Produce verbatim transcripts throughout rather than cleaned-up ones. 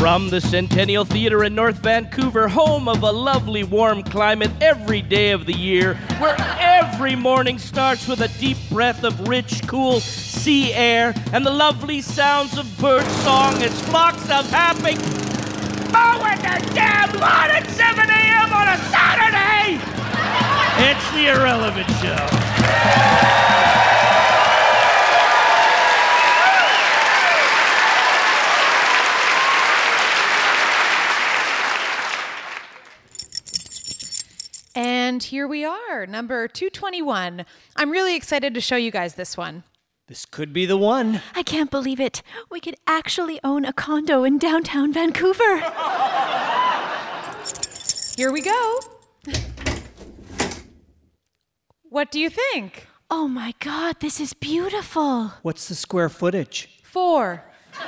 From the Centennial Theatre in North Vancouver, home of a lovely warm climate every day of the year, where every morning starts with a deep breath of rich, cool sea air and the lovely sounds of bird song as flocks of happy mowing their damn lawn at seven a.m. on a Saturday! It's the Irrelevant Show. And here we are, number two twenty-one. I'm really excited to show you guys this one. This could be the one. I can't believe it. We could actually own a condo in downtown Vancouver. Here we go. What do you think? Oh my God, this is beautiful. What's the square footage? Four.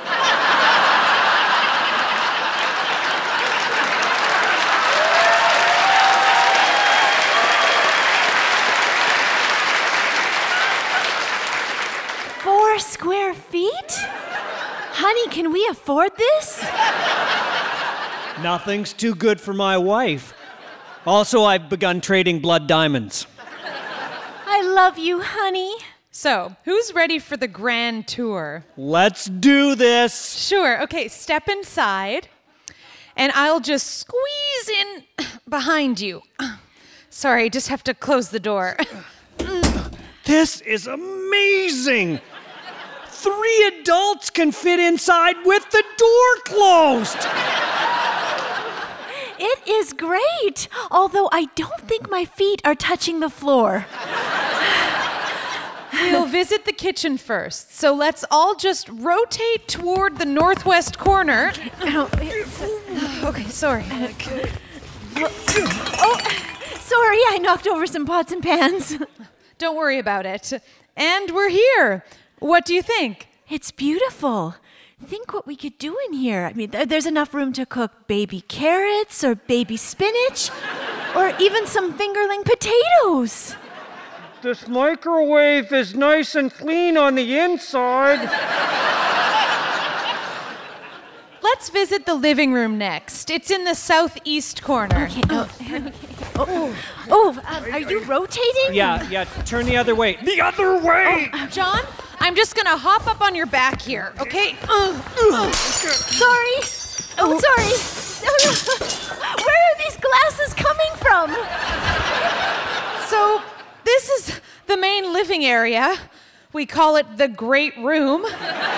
Four square feet? Honey, can we afford this? Nothing's too good for my wife. Also, I've begun trading blood diamonds. I love you, honey. So, who's ready for the grand tour? Let's do this. Sure. Okay, step inside, and I'll just squeeze in behind you. Sorry, just have to close the door. This is amazing. Three adults can fit inside with the door closed. It is great, although I don't think my feet are touching the floor. We'll visit the kitchen first, so let's all just rotate toward the northwest corner. Okay, sorry. Oh, sorry, I knocked over some pots and pans. Don't worry about it. And we're here. What do you think? It's beautiful. Think what we could do in here. I mean, th- there's enough room to cook baby carrots or baby spinach or even some fingerling potatoes. This microwave is nice and clean on the inside. Let's visit the living room next. It's in the southeast corner. Okay. Oh, okay. Oh, oh um, are you rotating? Yeah, yeah, turn the other way. The other way! Oh, John, I'm just gonna hop up on your back here, okay? Uh, uh. Sorry. Oh, sorry. No, no. Where are these glasses coming from? So, this is the main living area. We call it the Great Room.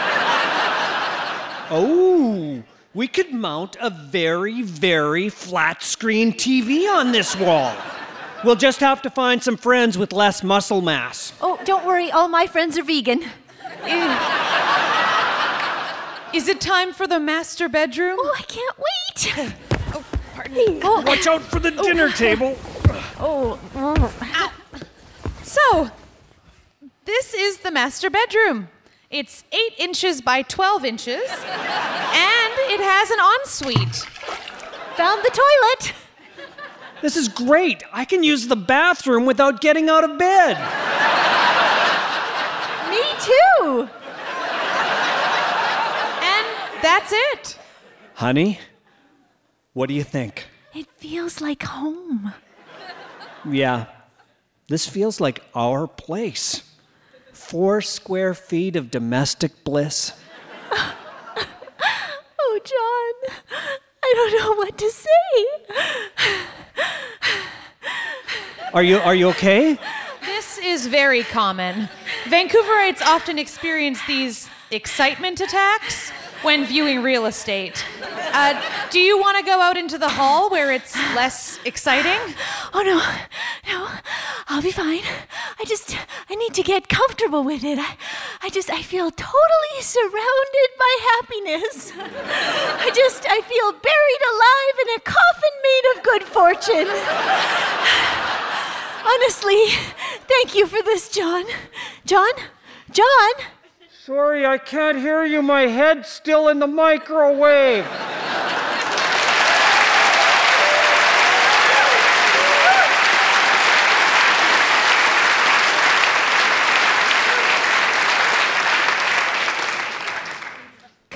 Oh, we could mount a very, very flat screen T V on this wall. We'll just have to find some friends with less muscle mass. Oh, don't worry. All my friends are vegan. Is it time for the master bedroom? Oh, I can't wait. Oh, pardon me. Oh, Watch out for the dinner table. oh. oh. So, this is the master bedroom. It's eight inches by twelve inches, and it has an ensuite. Found the toilet. This is great. I can use the bathroom without getting out of bed. Me too. And that's it. Honey, what do you think? It feels like home. Yeah, this feels like our place. Four square feet of domestic bliss. Oh, John, I don't know what to say. Are you are you okay? This is very common. Vancouverites often experience these excitement attacks when viewing real estate. Uh, do you want to go out into the hall where it's less exciting? Oh, no, no, I'll be fine. I just, I need to get comfortable with it. I, I just, I feel totally surrounded by happiness. I just, I feel buried alive in a coffin made of good fortune. Honestly, thank you for this, John. John? John? Sorry, I can't hear you. My head's still in the microwave.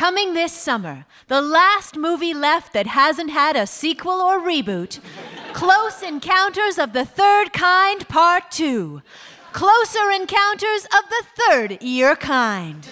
Coming this summer, the last movie left that hasn't had a sequel or reboot, Close Encounters of the Third Kind Part two. Closer Encounters of the Third Ear Kind.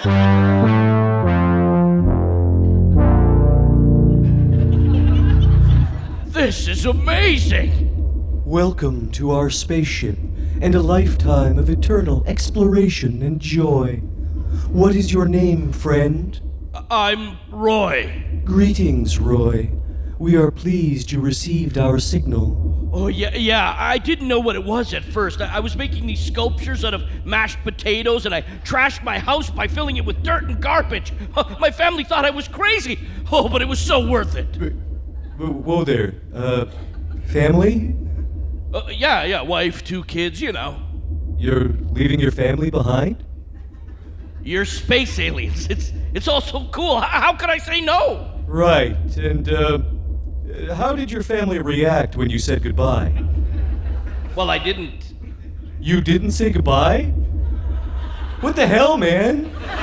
This is amazing! Welcome to our spaceship and a lifetime of eternal exploration and joy. What is your name, friend? I'm Roy. Greetings, Roy. We are pleased you received our signal. Oh, yeah, yeah. I didn't know what it was at first. I, I was making these sculptures out of mashed potatoes, and I trashed my house by filling it with dirt and garbage. My family thought I was crazy. Oh, but it was so worth it. Whoa there. Uh, family? Uh, yeah, yeah. Wife, two kids, you know. You're leaving your family behind? You're space aliens. It's it's all so cool. How, how could I say no? Right. And, uh, how did your family react when you said goodbye? Well, I didn't. You didn't say goodbye? What the hell, man?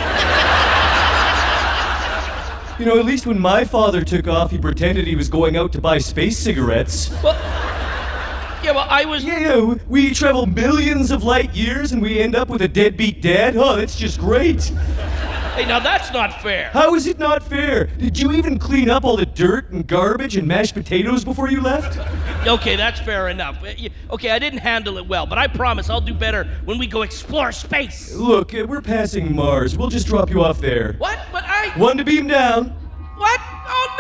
You know, at least when my father took off, he pretended he was going out to buy space cigarettes. Well, yeah, well, I was... Yeah, yeah, we travel millions of light years and we end up with a deadbeat dad? Oh, that's just great. Hey, now that's not fair. How is it not fair? Did you even clean up all the dirt and garbage and mashed potatoes before you left? Okay, that's fair enough. Okay, I didn't handle it well, but I promise I'll do better when we go explore space. Look, uh, we're passing Mars. We'll just drop you off there. What? But I... One to beam down. What? Oh,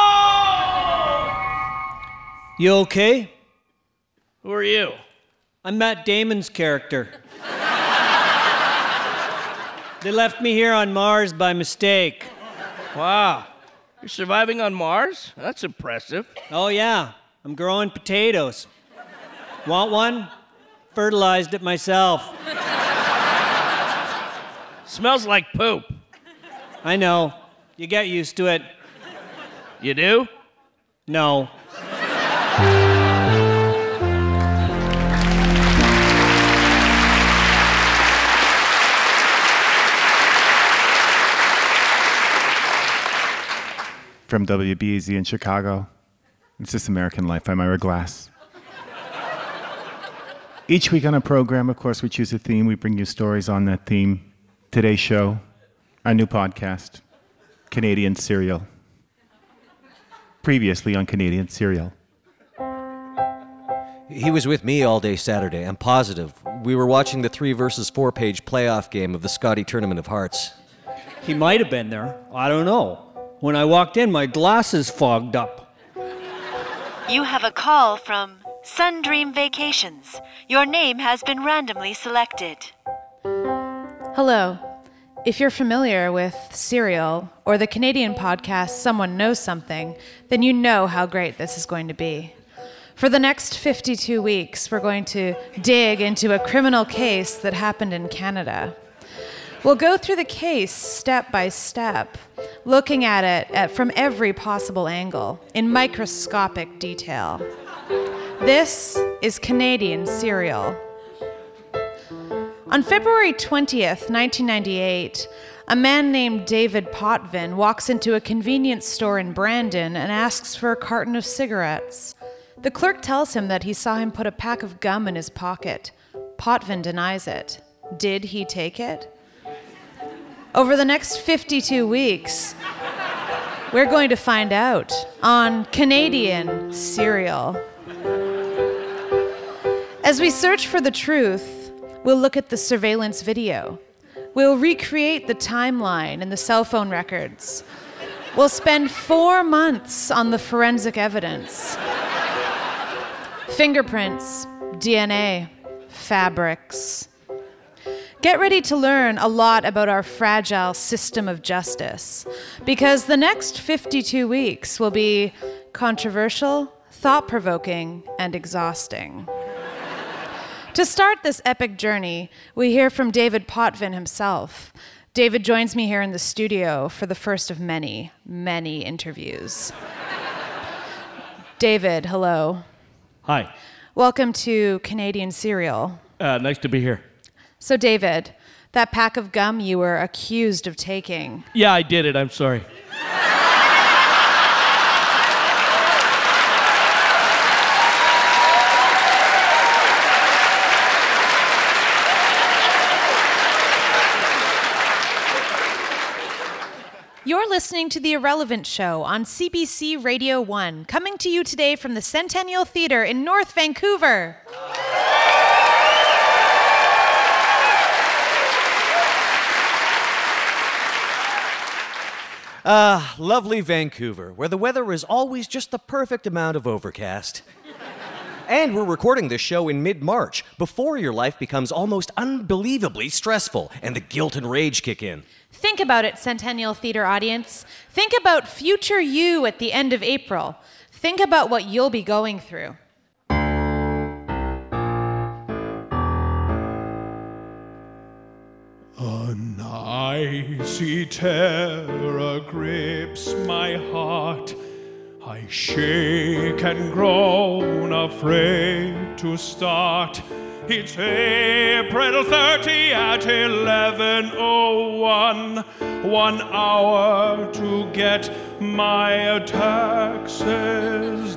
no! You okay? Who are you? I'm Matt Damon's character. They left me here on Mars by mistake. Wow. You're surviving on Mars? That's impressive. Oh, yeah. I'm growing potatoes. Want one? Fertilized it myself. Smells like poop. I know. You get used to it. You do? No. From W B A Z in Chicago, it's This American Life. I'm Ira Glass. Each week on our program, of course, we choose a theme. We bring you stories on that theme. Today's show, our new podcast, Canadian Serial. Previously on Canadian Serial. He was with me all day Saturday, I'm positive. We were watching the three versus four page playoff game of the Scotty Tournament of Hearts. He might have been there. I don't know. When I walked in, my glasses fogged up. You have a call from Sundream Vacations. Your name has been randomly selected. Hello. If you're familiar with Serial or the Canadian podcast Someone Knows Something, then you know how great this is going to be. For the next fifty-two weeks, we're going to dig into a criminal case that happened in Canada. We'll go through the case step by step, looking at it at, from every possible angle, in microscopic detail. This is Canadian Serial. On February twentieth, nineteen ninety-eight, a man named David Potvin walks into a convenience store in Brandon and asks for a carton of cigarettes. The clerk tells him that he saw him put a pack of gum in his pocket. Potvin denies it. Did he take it? Over the next fifty-two weeks, we're going to find out on Canadian Serial. As we search for the truth, we'll look at the surveillance video. We'll recreate the timeline and the cell phone records. We'll spend four months on the forensic evidence. Fingerprints, D N A, fabrics. Get ready to learn a lot about our fragile system of justice, because the next fifty-two weeks will be controversial, thought-provoking, and exhausting. To start this epic journey, we hear from David Potvin himself. David joins me here in the studio for the first of many, many interviews. David, hello. Hi. Welcome to Canadian Serial. Uh, nice to be here. So, David, that pack of gum you were accused of taking. Yeah, I did it. I'm sorry. You're listening to The Irrelevant Show on C B C Radio one, coming to you today from the Centennial Theatre in North Vancouver. Ah, lovely Vancouver, where the weather is always just the perfect amount of overcast. And we're recording this show in mid-March, before your life becomes almost unbelievably stressful and the guilt and rage kick in. Think about it, Centennial Theatre audience. Think about future you at the end of April. Think about what you'll be going through. An icy terror grips my heart. I shake and groan, afraid to start. It's April thirtieth at eleven oh one. One hour to get my taxes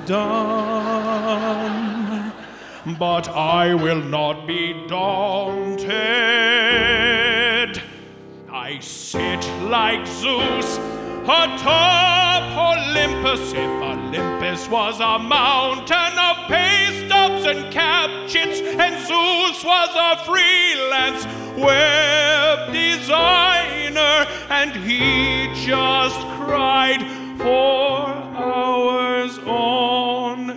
done. But I will not be daunted. I sit like Zeus atop Olympus. If Olympus was a mountain of pay stubs and cap chits, and Zeus was a freelance web designer, and he just cried for hours on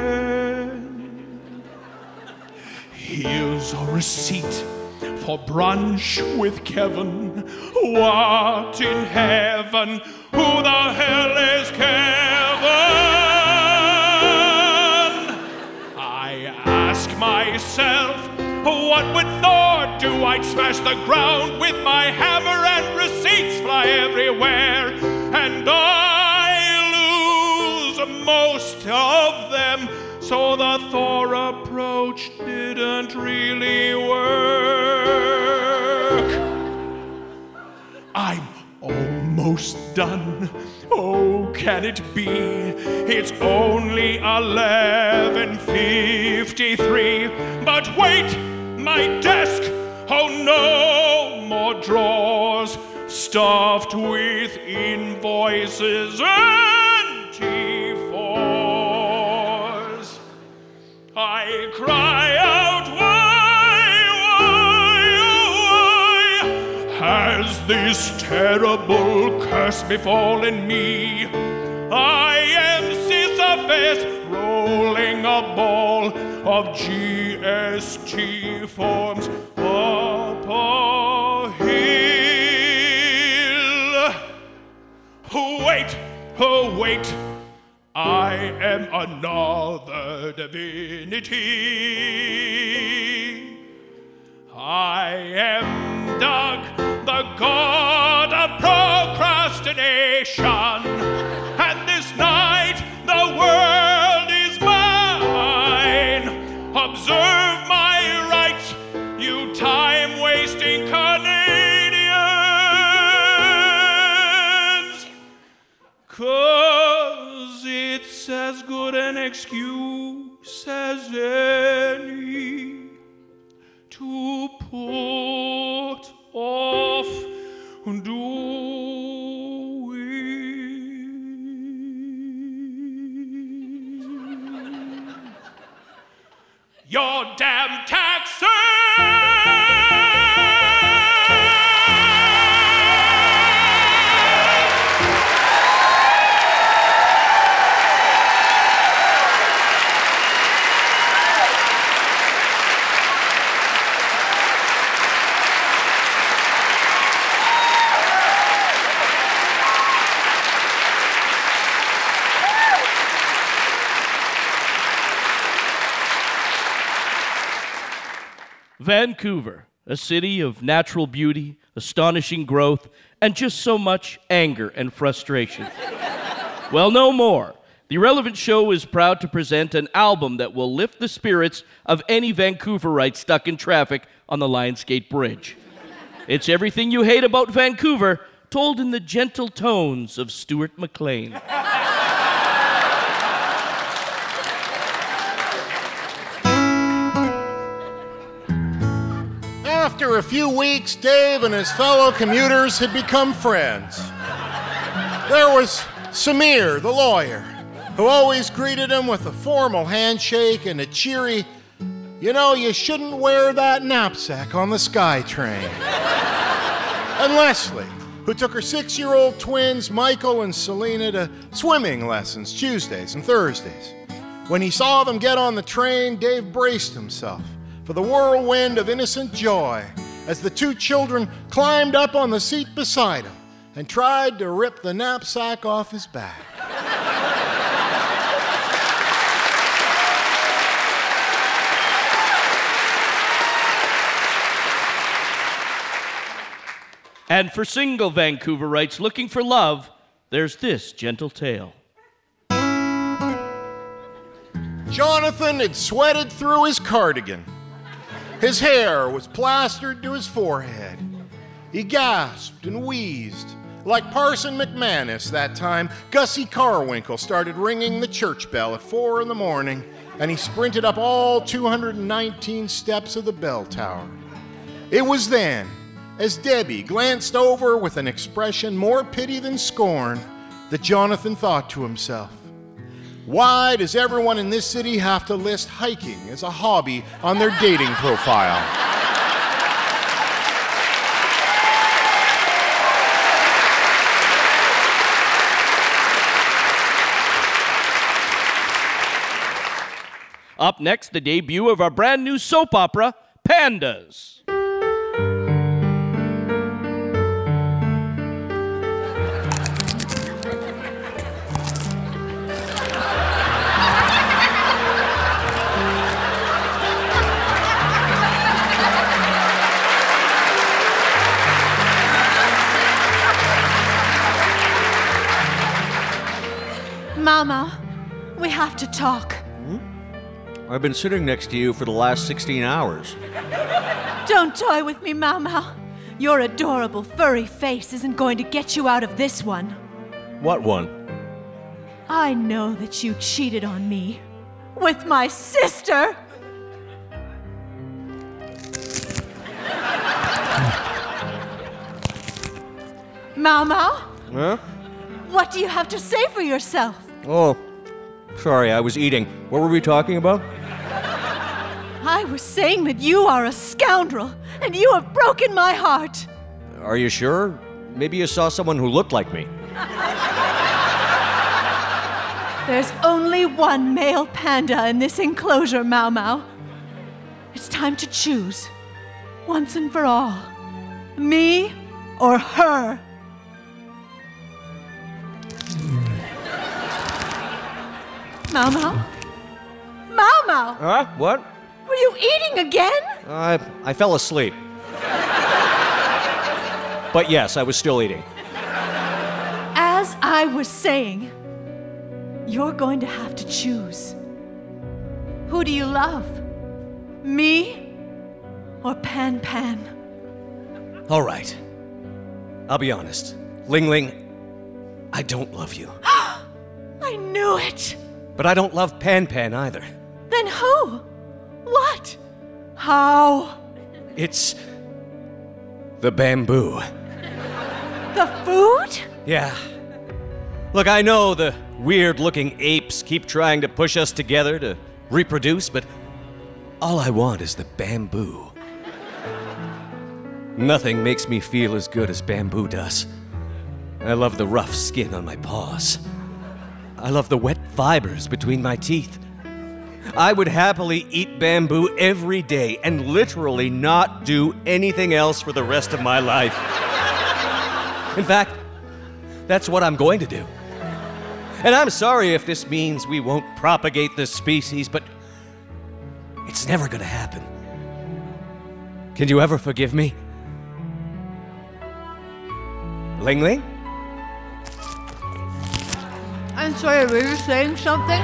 end. Here's a receipt for brunch with Kevin. What in heaven? Who the hell is Kevin? I ask myself, what would Thor do? I'd smash the ground with my hammer and receipts fly everywhere. And I lose most of them. So the Thor approach didn't really work. I'm almost done. Oh, can it be? It's only eleven fifty-three. But wait, my desk! Oh, no more drawers stuffed with invoices and T fours. I cry out, why, why, why has this terrible curse befallen me? I am Sisyphus rolling a ball of G S T forms up a hill. Wait, oh wait, I am another divinity. I am Doug, the god of procrastination. And this night the world is mine. Observe my rights, you time-wasting Canadians. 'Cause it's as good an excuse as any to put off doing your damn taxes. Vancouver, a city of natural beauty, astonishing growth, and just so much anger and frustration. Well, no more. The Irrelevant Show is proud to present an album that will lift the spirits of any Vancouverite stuck in traffic on the Lionsgate Bridge. It's everything you hate about Vancouver, told in the gentle tones of Stuart McLean. After a few weeks, Dave and his fellow commuters had become friends. There was Samir, the lawyer, who always greeted him with a formal handshake and a cheery, "You know, you shouldn't wear that knapsack on the SkyTrain." And Leslie, who took her six-year-old twins, Michael and Selena, to swimming lessons Tuesdays and Thursdays. When he saw them get on the train, Dave braced himself for the whirlwind of innocent joy as the two children climbed up on the seat beside him and tried to rip the knapsack off his back. And for single Vancouverites looking for love, there's this gentle tale. Jonathan had sweated through his cardigan. His hair was plastered to his forehead. He gasped and wheezed. Like Parson McManus that time, Gussie Carwinkle started ringing the church bell at four in the morning, and he sprinted up all two hundred nineteen steps of the bell tower. It was then, as Debbie glanced over with an expression more pity than scorn, that Jonathan thought to himself, "Why does everyone in this city have to list hiking as a hobby on their dating profile?" Up next, the debut of our brand new soap opera, Pandas. Mama, we have to talk. Hmm? I've been sitting next to you for the last sixteen hours. Don't toy with me, Mama. Your adorable furry face isn't going to get you out of this one. What one? I know that you cheated on me with my sister. Mama, Huh? what do you have to say for yourself? Oh, sorry, I was eating. What were we talking about? I was saying that you are a scoundrel, and you have broken my heart. Are you sure? Maybe you saw someone who looked like me. There's only one male panda in this enclosure, Mau Mau. It's time to choose, once and for all, me or her. Mau Mau? Mau Mau! Huh? What? Were you eating again? I, I fell asleep. But yes, I was still eating. As I was saying, you're going to have to choose. Who do you love? Me or Pan Pan? All right. I'll be honest. Ling Ling, I don't love you. I knew it. But I don't love Pan Pan either. Then who? What? How? It's the bamboo. The food? Yeah. Look, I know the weird-looking apes keep trying to push us together to reproduce, but all I want is the bamboo. Nothing makes me feel as good as bamboo does. I love the rough skin on my paws. I love the wet fibers between my teeth. I would happily eat bamboo every day and literally not do anything else for the rest of my life. In fact, that's what I'm going to do. And I'm sorry if this means we won't propagate this species, but it's never going to happen. Can you ever forgive me? Ling Ling? I'm sorry, were you saying something?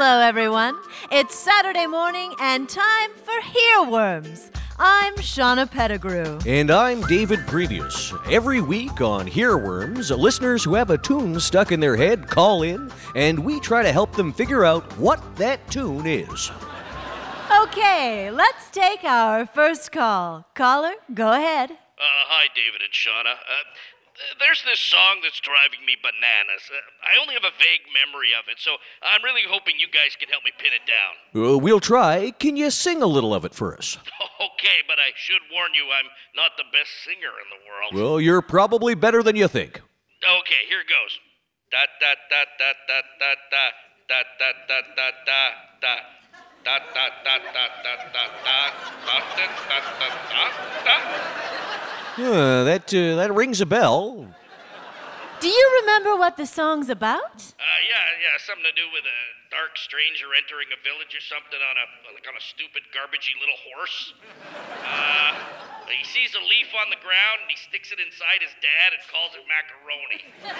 Hello, everyone. It's Saturday morning and time for Hearworms. I'm Shauna Pettigrew. And I'm David Previous. Every week on Hearworms, listeners who have a tune stuck in their head call in, and we try to help them figure out what that tune is. Okay, let's take our first call. Caller, go ahead. Uh, hi, David and Shauna. Uh, there's this song that's driving me bananas. Uh, I only have a vague memory of it, so I'm really hoping you guys can help me pin it down. Uh, we'll try. Can you sing a little of it for us? Okay, but I should warn you, I'm not the best singer in the world. Well, you're probably better than you think. Okay, here goes. Da da da da da da da da da da da da da. Da da da da da da da da da da da da. Uh, that, uh, that rings a bell. Do you remember what the song's about? Uh, yeah, yeah, something to do with a dark stranger entering a village or something on a, like on a stupid, garbagey little horse. Uh, he sees a leaf on the ground and he sticks it inside his dad and calls it macaroni.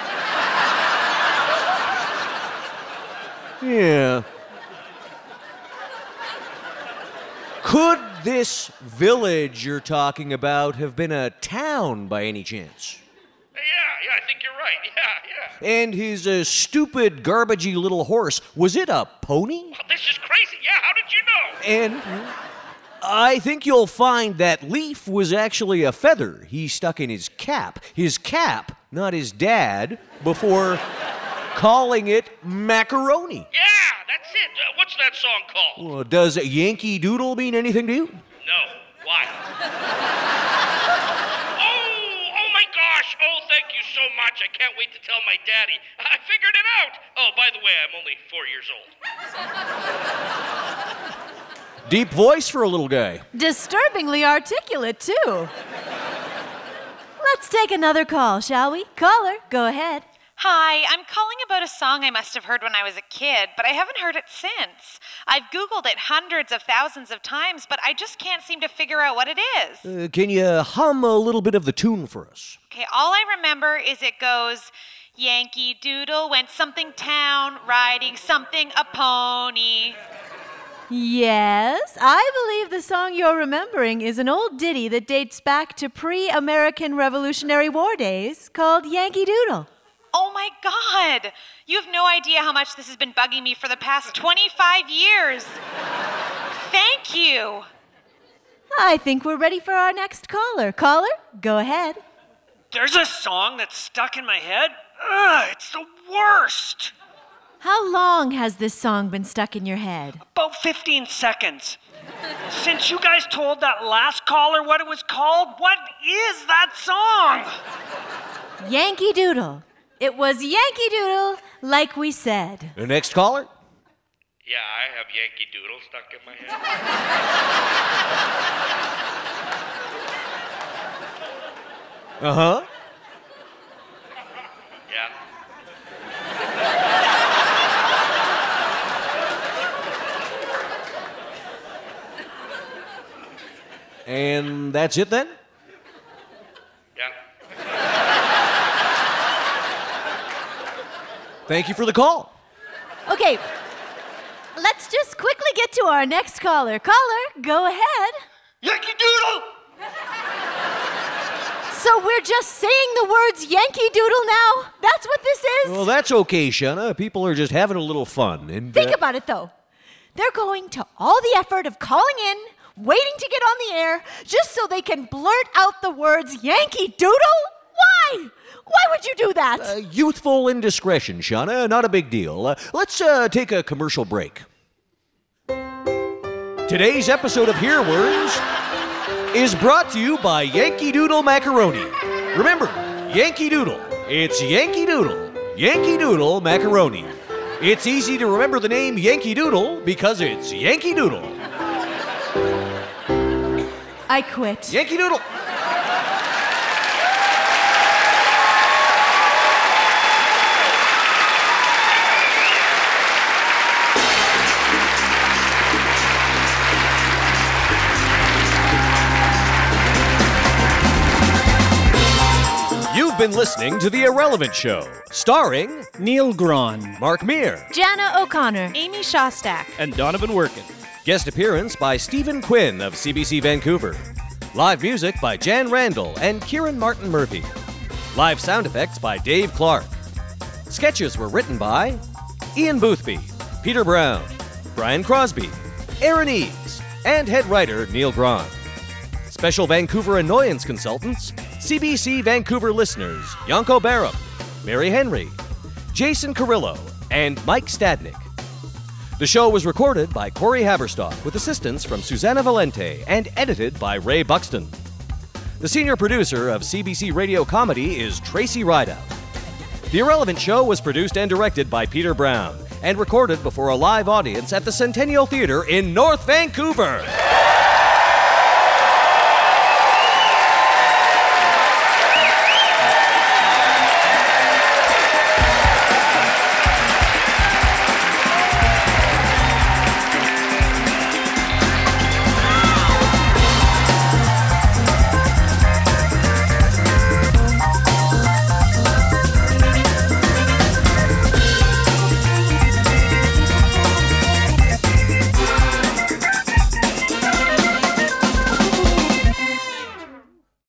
Yeah. Could this village you're talking about have been a town by any chance? Yeah, yeah, I think you're right. Yeah, yeah. And his uh, stupid, garbagey little horse, was it a pony? Oh, this is crazy. Yeah, how did you know? And I think you'll find that leaf was actually a feather he stuck in his cap. His cap, not his dad, before calling it macaroni. Yeah, that's it. Uh, what's that song called? Well, does Yankee Doodle mean anything to you? No. Why? oh, oh my gosh. Oh, thank you so much. I can't wait to tell my daddy. I figured it out. Oh, by the way, I'm only four years old. Deep voice for a little guy. Disturbingly articulate, too. Let's take another call, shall we? Caller, go ahead. Hi, I'm calling about a song I must have heard when I was a kid, but I haven't heard it since. I've Googled it hundreds of thousands of times, but I just can't seem to figure out what it is. Uh, can you hum a little bit of the tune for us? Okay, all I remember is it goes, Yankee Doodle went something town, riding something a pony. Yes, I believe the song you're remembering is an old ditty that dates back to pre-American Revolutionary War days called Yankee Doodle. Oh my God! You have no idea how much this has been bugging me for the past twenty-five years. Thank you. I think we're ready for our next caller. Caller, go ahead. There's a song that's stuck in my head. Ugh, it's the worst. How long has this song been stuck in your head? About fifteen seconds. Since you guys told that last caller what it was called, what is that song? Yankee Doodle. It was Yankee Doodle, like we said. The next caller? Yeah, I have Yankee Doodle stuck in my head. Uh-huh. Yeah. And that's it then? Thank you for the call. Okay, let's just quickly get to our next caller. Caller, go ahead. Yankee Doodle! So we're just saying the words Yankee Doodle now? That's what this is? Well, that's okay, Shauna. People are just having a little fun. And Think uh, about it, though. They're going to all the effort of calling in, waiting to get on the air, just so they can blurt out the words Yankee Doodle? Why? Why would you do that? Uh, youthful indiscretion, Shauna. Not a big deal. Uh, let's uh, take a commercial break. Today's episode of Hearworms is brought to you by Yankee Doodle Macaroni. Remember, Yankee Doodle. It's Yankee Doodle. Yankee Doodle Macaroni. It's easy to remember the name Yankee Doodle because it's Yankee Doodle. I quit. Yankee Doodle. You've been listening to The Irrelevant Show, starring Neil Grahn, Mark Meir, Jana O'Connor, Amy Shostak, and Donovan Workin. Guest appearance by Stephen Quinn of C B C Vancouver. Live music by Jan Randall and Kieran Martin Murphy. Live sound effects by Dave Clark. Sketches were written by Ian Boothby, Peter Brown, Brian Crosby, Aaron Eves, and head writer Neil Grahn. Special Vancouver annoyance consultants, C B C Vancouver listeners Yanko Barup, Mary Henry, Jason Carrillo, and Mike Stadnick. The show was recorded by Corey Haberstock with assistance from Susanna Valente and edited by Ray Buxton. The senior producer of C B C Radio Comedy is Tracy Rideout. The Irrelevant Show was produced and directed by Peter Brown and recorded before a live audience at the Centennial Theatre in North Vancouver.